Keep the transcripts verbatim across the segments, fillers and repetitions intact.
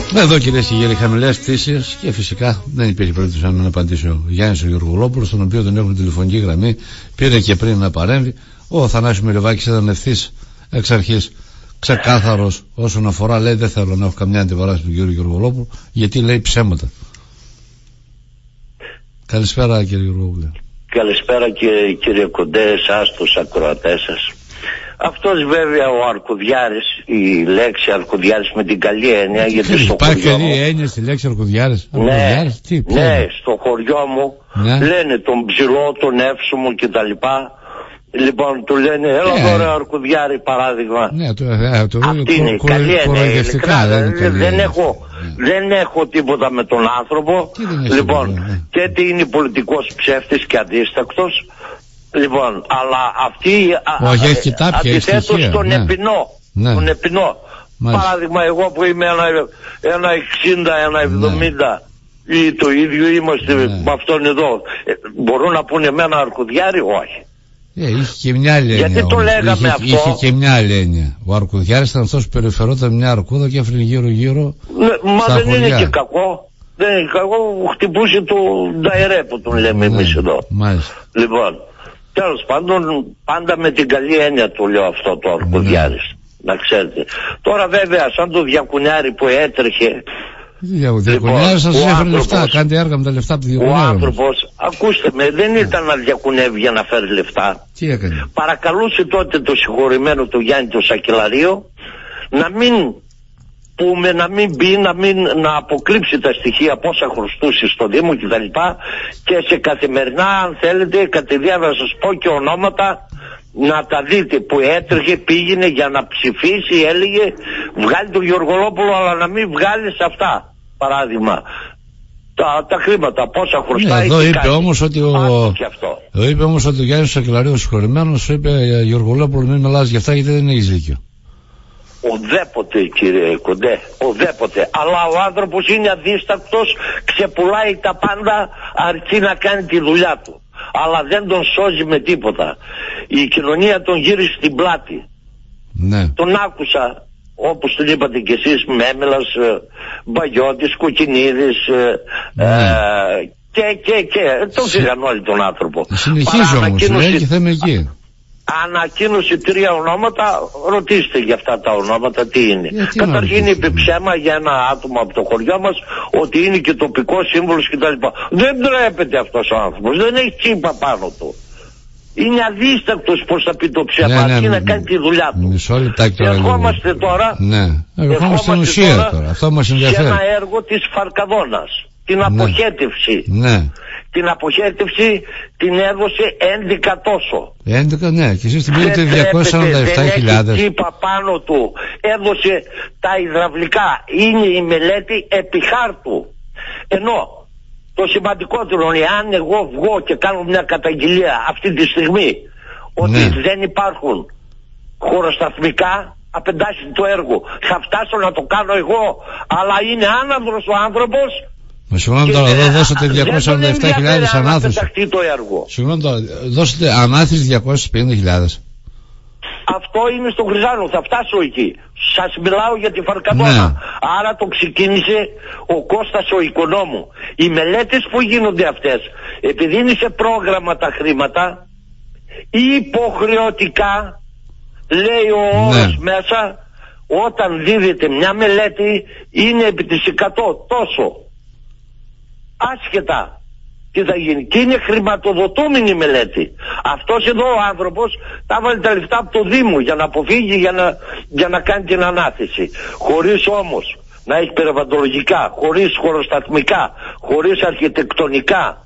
Εδώ κυρίες και κύριοι, χαμηλές πτήσεις και φυσικά δεν υπήρχε περίπτωση να μην απαντήσει ο Γιάννης ο Γεωργολόπουλος, τον οποίο τον έχουμε τηλεφωνική γραμμή, πήρε και πριν να παρέμβει. Ο Θανάσης Μυριβάκης ήταν ευθύς εξ αρχής ξεκάθαρος όσον αφορά, λέει δεν θέλω να έχω καμιά αντιπαράσταση του κύριου Γεωργολόπουλου, γιατί λέει ψέματα. Καλησπέρα κύριε Γεωργολόπουλε. Καλησπέρα και κύριε Κοντέ, εσάς τους ακροατές σας. Αυτός βέβαια ο Αρκουδιάρης, η λέξη Αρκουδιάρης με την καλή έννοια, τι γιατί στο υπάρχει χωριό μου... έννοια στη λέξη Αρκουδιάρης? Ναι, Αρκουδιάρης, τι, ναι, στο χωριό μου ναι. Λένε τον ψηλό, τον εύσωμο κτλ. Λοιπόν, του λένε έλα yeah. τώρα Αρκουδιάρη παράδειγμα. Ναι, το, ε, το, αυτή είναι η καλή έννοια. Δεν, δεν, έχω, yeah. δεν έχω τίποτα με τον άνθρωπο. Λοιπόν, yeah. και τι είναι πολιτικός ψεύτης και αντίστακτος. Λοιπόν, αλλά αυτή αντιθέτως τον ναι. επινό, ναι. τον επινό. Παράδειγμα, εγώ που είμαι ένα, ένα εξήντα, ένα εβδομήντα ναι. ή το ίδιο είμαστε ναι. με αυτόν εδώ, ε, μπορούν να πούνε εμένα Αρκουδιάρη? Όχι. Ε, είχε και μια άλλη έννοια. Γιατί το λέγαμε είχε, αυτό? Είχε και μια άλλη έννοια. Ο Αρκουδιάρης ήταν αυτός που περιφερόταν μια αρκούδα και έφερε γύρω γύρω. Ναι, μα δεν χωριά. Είναι και κακό. Δεν είναι κακό, χτυπούσε το νταϊρέ που τον λέμε ναι. εμείς εδώ. Μάλιστα. Λοιπόν, τέλος πάντων, πάντα με την καλή έννοια του λέω αυτό το Αρκουδιάρης. Ναι. Να ξέρετε. Τώρα βέβαια, σαν το Διακουνιάρη που έτρεχε. Ο Διακουνιάρης σας έφερε λεφτά. Κάντε έργα με τα λεφτά από τη Διακουνιάρη. Ο άνθρωπος, ακούστε με, δεν ήταν να διακουνεύει για να φέρει λεφτά. Τι έκανε? Παρακαλούσε τότε το συγχωρημένο του Γιάννη το Σακελαρίο να μην πούμε, να μην μπει, να, μην, να αποκλείψει τα στοιχεία πόσα χρωστούσε στο Δήμο κτλ. Και σε καθημερινά, αν θέλετε, κατηδία να σας πω και ονόματα να τα δείτε που έτρεχε, πήγαινε για να ψηφίσει, έλεγε βγάλει τον Γεωργολόπουλο, αλλά να μην βγάλει σε αυτά, παράδειγμα τα, τα χρήματα πόσα χρωστάει. Ναι, εδώ είπε όμως ότι ο, εδώ είπε όμως ότι ο Γιάννης Σακελαρίου συγχωρημένος είπε Γεωργολόπουλο μην μιλάς για αυτά γιατί δεν έχεις δίκιο. Οδέποτε κύριε Κοντέ, οδέποτε. Αλλά ο άνθρωπος είναι αδίστακτος, ξεπουλάει τα πάντα αρκεί να κάνει τη δουλειά του. Αλλά δεν τον σώζει με τίποτα. Η κοινωνία τον γύρισε στην πλάτη. Ναι. Τον άκουσα, όπως τον είπατε κι εσείς, Μέμελας, Μπαγιώτης, Κοκκινίδης, ναι. ε, και και και. Τον φύγαν όλοι τον άνθρωπο. Συνεχίζω όμως, λέει και θέμε εκεί. Ανακοίνωσε τρία ονόματα, ρωτήστε για αυτά τα ονόματα τι είναι. Γιατί καταρχήν είπε ψέμα για ένα άτομο από το χωριό μας ότι είναι και τοπικός σύμβολος κτλ. Δεν τρέπεται αυτός ο άνθρωπος, δεν έχει τσίπα πάνω του. Είναι αδίστακτος πως θα πει το ψέμα, ναι, ναι, αρκεί ναι, να κάνει τη δουλειά του. Μισό λεπτάκι τώρα. Ερχόμαστε τώρα, ναι. ερχόμαστε στην ουσία τώρα, τώρα. Αυτό μας ενδιαφέρει. Σε ένα έργο της Φαρκαδόνας, την ναι. αποχέτευση. Ναι. Την αποχέτευση την έδωσε έντεκα τόσο. έντεκα ναι, και εσείς την πήρατε διακόσιες σαράντα επτά χιλιάδες. Δεν έχει τσίπα πάνω του. Έδωσε τα υδραυλικά. Είναι η μελέτη επί χάρτου. Ενώ το σημαντικότερο είναι αν εγώ βγω και κάνω μια καταγγελία αυτή τη στιγμή ότι ναι. δεν υπάρχουν χωροσταθμικά, απεντάσει το έργο. Θα φτάσω να το κάνω εγώ, αλλά είναι άναυδρος ο άνθρωπος. Μα συγγνώμη τώρα, εδώ δώσατε διακόσιες σαράντα επτά χιλιάδες ανάθεση. Συγγνώμη τώρα, δώσατε ανάθεση διακόσιες πενήντα χιλιάδες. Αυτό είναι στο Χρυσάνο, θα φτάσω εκεί. Σας μιλάω για τη Φαρκαδόνα. Ναι. Άρα το ξεκίνησε ο Κώστας ο οικονόμου. Οι μελέτες που γίνονται αυτές, επειδή είναι σε πρόγραμμα τα χρήματα, υποχρεωτικά, λέει ο όρος ναι. μέσα, όταν δίδεται μια μελέτη, είναι επί της εκατό τόσο. Άσχετα τι θα γίνει. Και είναι χρηματοδοτούμενη μελέτη. Αυτός εδώ ο άνθρωπος τα βάλει τα λεφτά από το Δήμο για να αποφύγει, για να, για να κάνει την ανάθεση. Χωρίς όμως να έχει περιβαλλοντολογικά, χωρίς χωροσταθμικά, χωρίς αρχιτεκτονικά.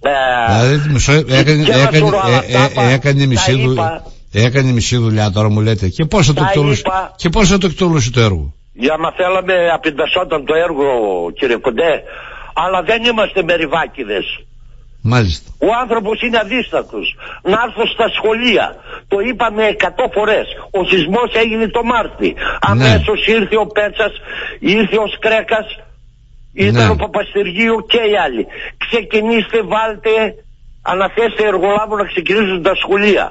Δηλαδή έκανε μισή δουλειά. Έκανε μισή δουλειά τώρα μου λέτε. Και πώς θα το εκτελούσε, και πώς θα το εκτελούσε το έργο. Για να θέλαμε απεντασσόταν το έργο κύριε Κοντέ. Αλλά δεν είμαστε μεριβάκηδες. Μάλιστα. Ο άνθρωπος είναι αδίστακτος. Να έρθω στα σχολεία. Το είπαμε εκατό φορές. Ο σεισμός έγινε το Μάρτι. Ναι. Αμέσως ήρθε ο Πέτσας, ήρθε ο Σκρέκας, ήταν ναι. ο Παπαστεργίου και οι άλλοι. Ξεκινήστε, βάλτε, αναθέστε εργολάβο να ξεκινήσουν τα σχολεία.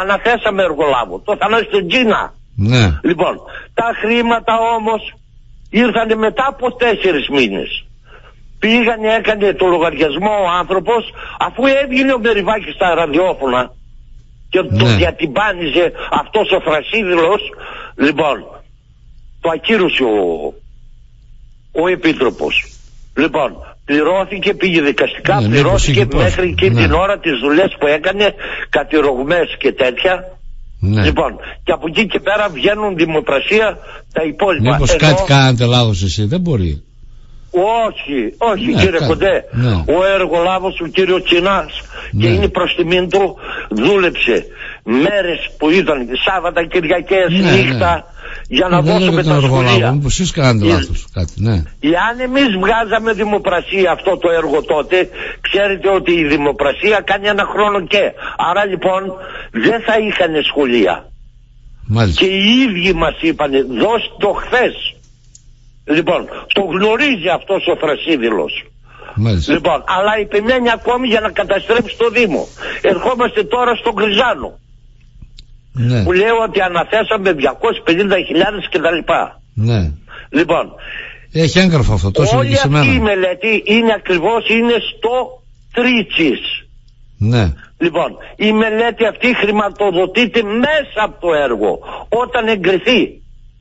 Αναθέσαμε εργολάβο. Το Θανάση Τζίνα. Ναι. Λοιπόν, τα χρήματα όμως Ήρθανε μετά από τέσσερις μήνες. Πήγανε, έκανε το λογαριασμό ο άνθρωπος, αφού έβγαινε ο Μεριβάκης στα ραδιόφωνα και ναι. το διατυμπάνιζε αυτός ο Θρασίδηλος. Λοιπόν, το ακύρωσε ο, ο Επίτροπος. Λοιπόν, πληρώθηκε, πήγε δικαστικά, ναι, πληρώθηκε μέχρι ναι. και ναι. την ώρα τις δουλειές που έκανε, κατηρογμές και τέτοια. Ναι. Λοιπόν, και από εκεί και πέρα βγαίνουν δημοπρασία τα υπόλοιπα. Μήπως ενώ... κάτι κάνετε λάθος εσύ, δεν μπορεί. Όχι, όχι ναι, κύριε κάτι. Κοντέ. Ναι. Ο εργολάβος του κύριο Τσινάς ναι. και είναι προς τιμήν του, δούλεψε μέρες που ήταν Σάββατα, Κυριακές, ναι, νύχτα ναι. για να δεν δώσουμε τα σχολεία. Μήπως εσείς κάνετε λάθος κάτι, ναι. Εάν εμείς βγάζαμε δημοπρασία αυτό το έργο τότε, ξέρετε ότι η δημοπρασία κάνει ένα χρόνο και. Άρα λοιπόν δεν θα είχαν σχολεία. Μάλιστα. Και οι ίδιοι μας είπανε, δώστε το χθες. Λοιπόν, το γνωρίζει αυτός ο Θρασίδηλος. Μάλιστα. Λοιπόν, αλλά επιμένει ακόμη για να καταστρέψει το Δήμο. Ερχόμαστε τώρα στον Κρυζάνο. Ναι. Που λέω ότι αναθέσαμε διακόσιες πενήντα χιλιάδες κτλ. Ναι. Λοιπόν, έχει έγγραφο αυτό, τόσο όλη αυτή η μελέτη είναι ακριβώς, είναι στο Τρίτσις. Ναι. Λοιπόν, η μελέτη αυτή χρηματοδοτείται μέσα από το έργο όταν εγκριθεί.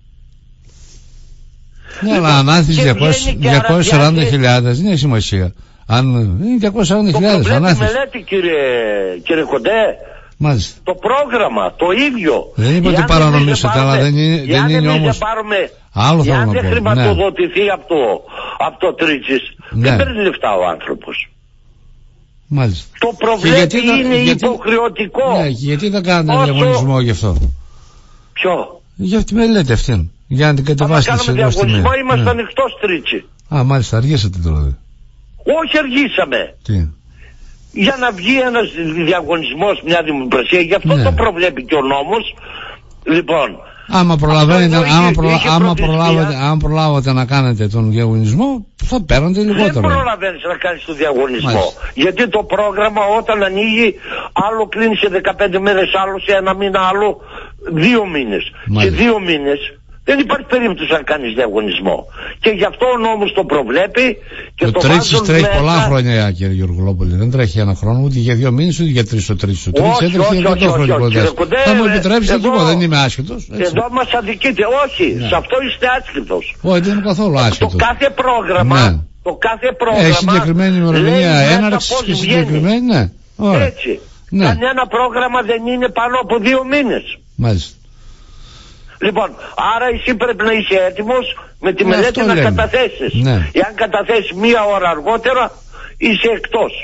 Ναι, αλλά αν άθεις διακόσιες σαράντα χιλιάδες δεν έχει σημασία. Αν είναι διακόσιες σαράντα χιλιάδες το προβλέπει η μελέτη, κύριε, κύριε Κοντέ. Μάλιστα. Το πρόγραμμα, το ίδιο. Δεν είπα ότι παρανομήσατε, αλλά δεν είναι, δεν είναι όμως πάρουμε, άλλο θέλω να πω. Αν δεν χρηματοδοτηθεί ναι. από το, από το Τρίτσις, ναι. δεν παίρνει λεφτά ο άνθρωπος. Μάλιστα. Το προβλέπει είναι γιατί, υποχρεωτικό. Ναι, γιατί δεν κάνετε όσο... διαγωνισμό γι' αυτό. Ποιο? Για αυτή τη μελέτη αυτή. Για να την κατεβάσετε. Αν κάνουμε διαγωνισμό ήμασταν ναι. εκτός Τρίτσι. Α, μάλιστα, αργήσατε δηλαδή. Όχι, αργήσαμε. Τι? Για να βγει ένας διαγωνισμός, μια δημοπρασία, γι' αυτό ναι. το προβλέπει και ο νόμος. Λοιπόν, άμα προλαβαίνετε, άμα, προ, άμα, προλάβετε, άμα προλάβετε να κάνετε τον διαγωνισμό, θα παίρνετε λιγότερο. Δεν προλαβαίνεις να κάνεις τον διαγωνισμό. Μάλιστα. Γιατί το πρόγραμμα όταν ανοίγει, άλλο κλείνει σε δεκαπέντε μέρες, άλλο σε ένα μήνα, άλλο δύο μήνες. Μάλιστα. Σε δύο μήνες δεν υπάρχει περίπτωση να κάνεις διαγωνισμό. Και γι' αυτό ο νόμος το προβλέπει και το, το Τρίτσις τρέχει μέσα... πολλά χρόνια, κύριε Γεωργολόπουλε. Δεν τρέχει ένα χρόνο, ούτε για δύο μήνες, ούτε για τρεις. Το Τρίτσις ο Τρίτσις έτρεχε για εκατό χρόνια. Θα μου επιτρέψετε και εγώ, δεν είμαι άσχετος. Εδώ μας αδικείτε. Όχι, ναι. σε αυτό είστε άσχετος. Όχι, δεν είμαι καθόλου άσχετος. Το κάθε πρόγραμμα, ναι. το κάθε πρόγραμμα έχει συγκεκριμένη ημερομηνία έναρξης και συγκεκριμένη, ναι. Ωραία. Έτσι. Ναι. Κανένα πρόγραμμα δεν είναι πάνω από δύο μήνες. Μάλιστα. Λοιπόν, άρα εσύ πρέπει να είσαι έτοιμος με τη ναι, μελέτη να λέμε. καταθέσεις. Ναι. Εάν καταθέσεις μία ώρα αργότερα, είσαι εκτός.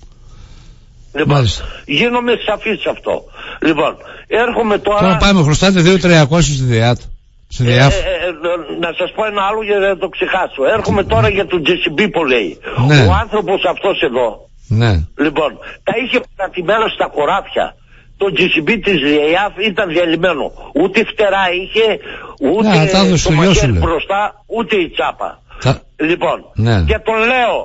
Λοιπόν, μάλιστα. γίνομαι σαφής σε αυτό. Λοιπόν, έρχομαι τώρα... Τώρα πάμε, χρωστάτε δύο χιλιάδες τριακόσια στη ΔΕΑΤ. Στη ε, ε, ε, να σας πω ένα άλλο για να το ξεχάσω. Έρχομαι τώρα για τον τζι σι μπι που λέει. Ναι. Ο άνθρωπος αυτός εδώ, ναι. λοιπόν, τα είχε παρατημένα στα χωράφια. Το τζι σι μπι της ΔΕΙΑΦ ήταν διαλυμένο. Ούτε φτερά είχε, ούτε ναι, το μαχαίρι μπροστά, ούτε η τσάπα. Τα... Λοιπόν, ναι. και τον λέω,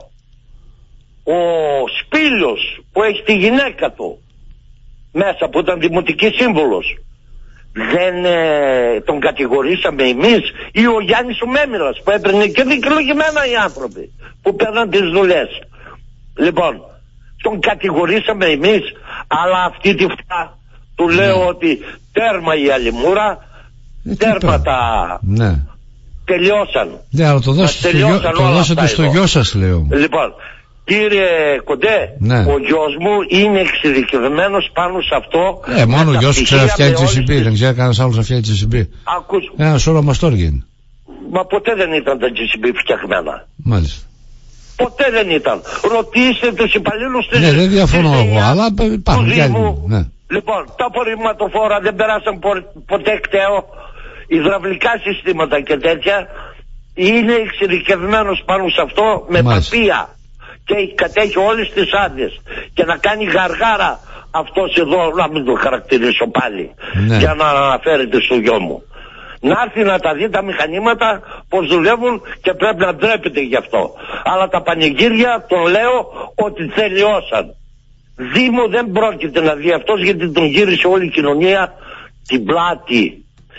ο Σπήλιος που έχει τη γυναίκα του μέσα, που ήταν δημοτική σύμβολος, δεν ε, τον κατηγορήσαμε εμείς, ή ο Γιάννης ο Μέμιλας που έπαιρνε και δικαιολογημένα οι άνθρωποι που παίρναν τις δουλειές. Λοιπόν, τον κατηγορήσαμε εμείς, αλλά αυτή τη φορά του ναι. λέω ότι τέρμα η αλιμούρα, ε, τέρμα τα ναι. τελειώσαν. Ναι, αλλά το δώσετε στο, το δώσετε στο γιο σας, λέω. Λοιπόν, κύριε Κοντέ, ναι. ο γιος μου είναι εξειδικευμένος πάνω σε αυτό. Ε, μόνο ο γιος σου ξέρει να φτιάξει τζι σι μπι, δεν ξέρει κανένας άλλος να φτιάξει τζι σι μπι. Ακούς... Ένα σώρο μαστόργια είναι. Μα ποτέ δεν ήταν τα τζι σι μπι φτιαγμένα. Μάλιστα. Ποτέ δεν ήταν. Ρωτήστε τους υπαλλήλους της... Ναι, δεν διαφωνώ εγώ, αλλά υπάρχουν κι άλλοι. Ναι. Λοιπόν, τα απορριμματοφόρα δεν περάσαν ποτέ κταίο. Υδραυλικά συστήματα και τέτοια. Είναι εξειδικευμένος πάνω σε αυτό με Μάλιστα. παπία. Και κατέχει όλες τις άδειες. Και να κάνει γαργάρα αυτός εδώ, να μην το χαρακτηρίσω πάλι, ναι. για να αναφέρεται στο γιο μου. Να έρθει να τα δει τα μηχανήματα πως δουλεύουν και πρέπει να ντρέπεται γι' αυτό. Αλλά τα πανηγύρια, τον λέω ότι τελειώσαν. Δήμο δεν πρόκειται να δει αυτός, γιατί τον γύρισε όλη η κοινωνία την πλάτη.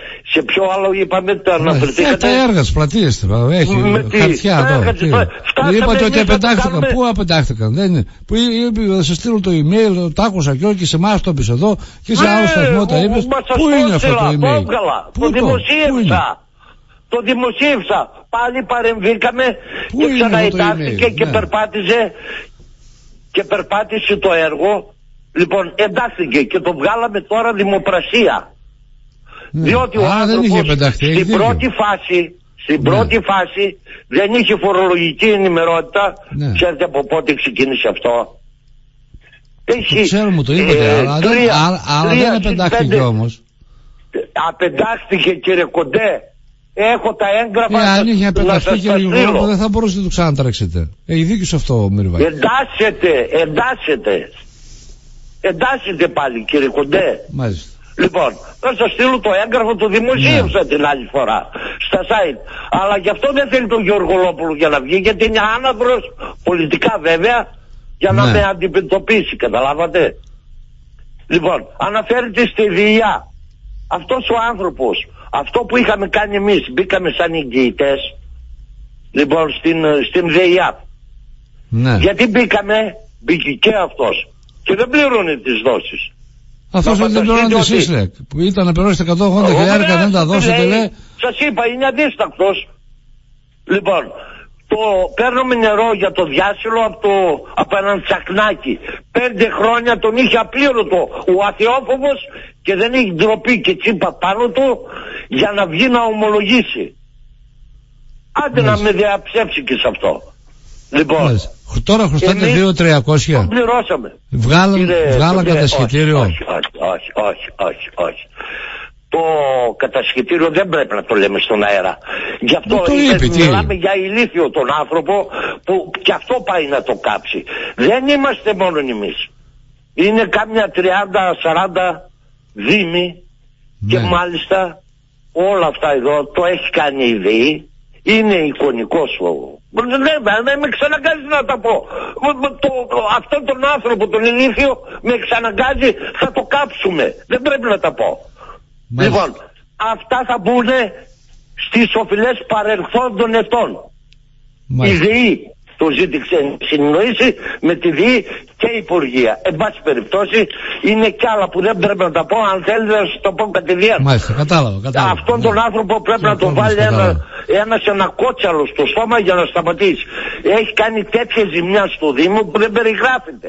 Σε ποιο άλλο είπαμε το Ναι, αναφερθήκατε? τα έργα της πλατείας, έχει Με τι- χαρτιά τα έργα εδώ. της τι. πλατείας. Φτάσαμε Είπατε ότι εμείς να το απεντάχθηκαν. κάνουμε. Πού απεντάχθηκαν? Δεν είναι. Που είπε, θα σε στείλω το email, το άκουσα και όχι, και σε εμάς το είπες εδώ και σε Ναι, άλλο σταθμό τα μου- είπες. μα σας Πού το είναι αυτό έστειλα, το το email? έβγαλα, Πού το πού είναι? δημοσίευσα. Το δημοσίευσα. Πάλι παρεμβήκαμε Πού και είναι αυτό το ξαναετάχθηκε email? και Ναι. περπάτησε και περπάτησε το έργο. Λοιπόν, εντάχθηκε και το βγάλαμε τώρα δημοπρασία. Ναι. Διότι ο Άρα δεν είχε άνθρωπος πενταχτεί, έχει στην δίκιο. πρώτη φάση στην Ναι. πρώτη φάση δεν είχε φορολογική ενημερότητα. Ναι. Ξέρετε από πότε ξεκίνησε αυτό? Έχει, Το ξέρω, μου το είπατε, ε, αλλά, δεν, τρία- αλλά, αλλά τρία δεν συν απεντάχθηκε πέντε. όμως. Απεντάχθηκε, κύριε Κοντέ. Έχω τα έγγραφα. Ε, αν είχε να απενταχθεί σας και τα λίγο στείλω. δεν θα μπορούσατε να το ξανατρέξετε. Έχει δίκιο σε αυτό ο Μυριβάκη. Εντάσσεται, εντάσσεται. Εντάσσεται πάλι, κύριε Κοντέ. Μάλιστα. Λοιπόν, θα σας στείλω το έγγραφο, το δημοσίευσα Ναι. την άλλη φορά στα site. Αλλά γι' αυτό δεν θέλει τον Γεωργολόπουλο για να βγει, γιατί είναι άναδρος, πολιτικά βέβαια, για να Ναι. με αντιμετωπίσει, καταλάβατε? Λοιπόν, αναφέρεται στη ΔΙΑ. Αυτός ο άνθρωπος, αυτό που είχαμε κάνει εμείς, μπήκαμε σαν εγγυητές, λοιπόν, στην, στην ΔΙΑ. Ναι. Γιατί μπήκαμε, μπήκε και αυτός και δεν πληρώνει τις δόσεις. Αυτός Να δεν πληρώνατε φανταστείτε εσείς, ότι- λέει, που ήταν να πληρώσετε εκατόν ογδόντα χιλιάρικα, δεν τα δώσετε, λέει. Σας είπα, είναι αδίστακτος. Λοιπόν, το παίρνουμε νερό για το διάσυλο από, το, από έναν τσακνάκι. Πέντε χρόνια τον είχε απλήρωτο ο αθεόφοβος και δεν έχει ντροπή και τσίπα πάνω του για να βγει να ομολογήσει. Άντε να Μάλιστα. με διαψεύσει και σε αυτό. Λοιπόν, Μάλιστα. Τώρα χρωστάτε εμείς δύο χιλιάδες τριακόσια. τον πληρώσαμε. Βγάλαν, Κύριε βγάλαν Κοντέ, κατασχετήριο. Όχι, όχι, όχι, όχι, όχι, όχι. Το κατασχετήριο δεν πρέπει να το λέμε στον αέρα. Γι' αυτό Δεν το είπε, είπε, τι? μιλάμε για ηλίθιο τον άνθρωπο που και αυτό πάει να το κάψει. Δεν είμαστε μόνο εμείς. Είναι κάμια τριάντα σαράντα δήμοι και Ναι. μάλιστα όλα αυτά εδώ το έχει κάνει η ΔΕΗ. Είναι εικονικός ο... Δεν, δεν με ξαναγκάζει να τα πω. Το, το, αυτόν τον άνθρωπο, τον ηλίθιο, με ξαναγκάζει, θα το κάψουμε. Δεν πρέπει να τα πω. Μάλιστα. Λοιπόν, αυτά θα μπουν στις οφειλές παρελθόντων ετών. Η Μάλιστα. ΔΕΗ το ζήτησε συνεννοήσει με τη ΔΕΗ και η Υπουργεία. Εν πάση περιπτώσει, είναι κι άλλα που δεν πρέπει να τα πω. Αν θέλετε να σας το πω κατηδίαν. Μάλιστα, κατάλαβα, κατάλαβα. Αυτόν Ναι. τον άνθρωπο πρέπει Και να ο τον κόσμος βάλει κατάλαβα. ένα, ένας ένα κότσαλο στο στόμα για να σταματήσει. Έχει κάνει τέτοια ζημιά στο Δήμο που δεν περιγράφεται.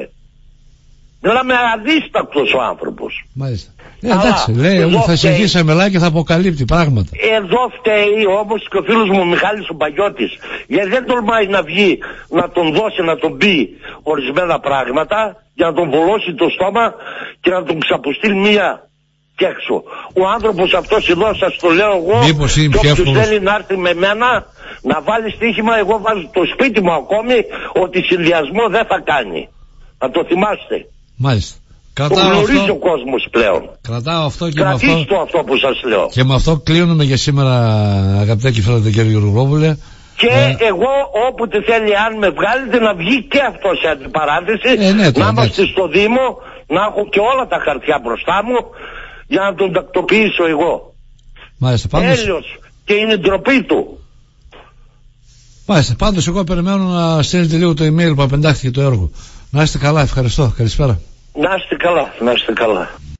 Μιλάμε αδίστακτος ο άνθρωπος. Μάλιστα. Ε, Αλλά, εντάξει, λέει εδώ ότι θα φταίει. συνεχίσει να μιλάει και θα αποκαλύπτει πράγματα. Εδώ φταίει όμως και ο φίλος μου ο Μιχάλης ο Παγιώτης, γιατί δεν τολμάει να βγει να τον δώσει, να τον πει ορισμένα πράγματα για να τον βολώσει το στόμα και να τον ξαποστείλει μία και έξω. Ο άνθρωπος αυτός εδώ, σας το λέω εγώ, Μήπως είναι και πιο όποιος εύκολος. θέλει να έρθει με μένα να βάλει στοίχημα, εγώ βάζω το σπίτι μου ακόμη ότι συνδυασμό δεν θα κάνει. Να το θυμάστε. Μάλιστα. Το Κρατάω γνωρίζει αυτό, ο κόσμος πλέον. κρατάω αυτό και με αυτό, Κρατήστε το αυτό που σας λέω. και με αυτό κλείνουμε για σήμερα, αγαπητέ και φίλε κύριε Γεωργόπουλε. Και Ε, εγώ όποτε θέλει, αν με βγάλετε, να βγει και αυτό σε αντιπαράθεση, Ε, ναι, το, να εντάξει. είμαστε στο Δήμο, να έχω και όλα τα χαρτιά μπροστά μου για να τον τακτοποιήσω εγώ. Μάλιστα, πάντως, Έλεος, και είναι ντροπή του. μάλιστα, πάντως εγώ περιμένω να στείλετε λίγο το email που απεντάχθηκε το έργο. Να είστε καλά, ευχαριστώ, καλησπέρα. Να είστε καλά, να είστε καλά.